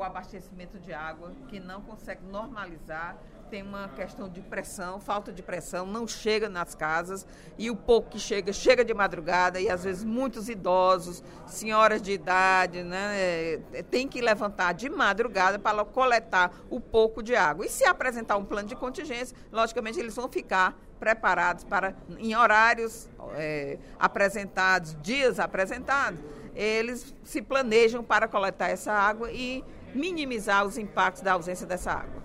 o abastecimento de água, que não consegue normalizar, tem uma questão de pressão, falta de pressão, não chega nas casas, e o pouco que chega, chega de madrugada, e às vezes muitos idosos, senhoras de idade, né, tem que levantar de madrugada para coletar o pouco de água. E se apresentar um plano de contingência, logicamente eles vão ficar preparados para, em horários apresentados, dias apresentados, eles se planejam para coletar essa água e minimizar os impactos da ausência dessa água.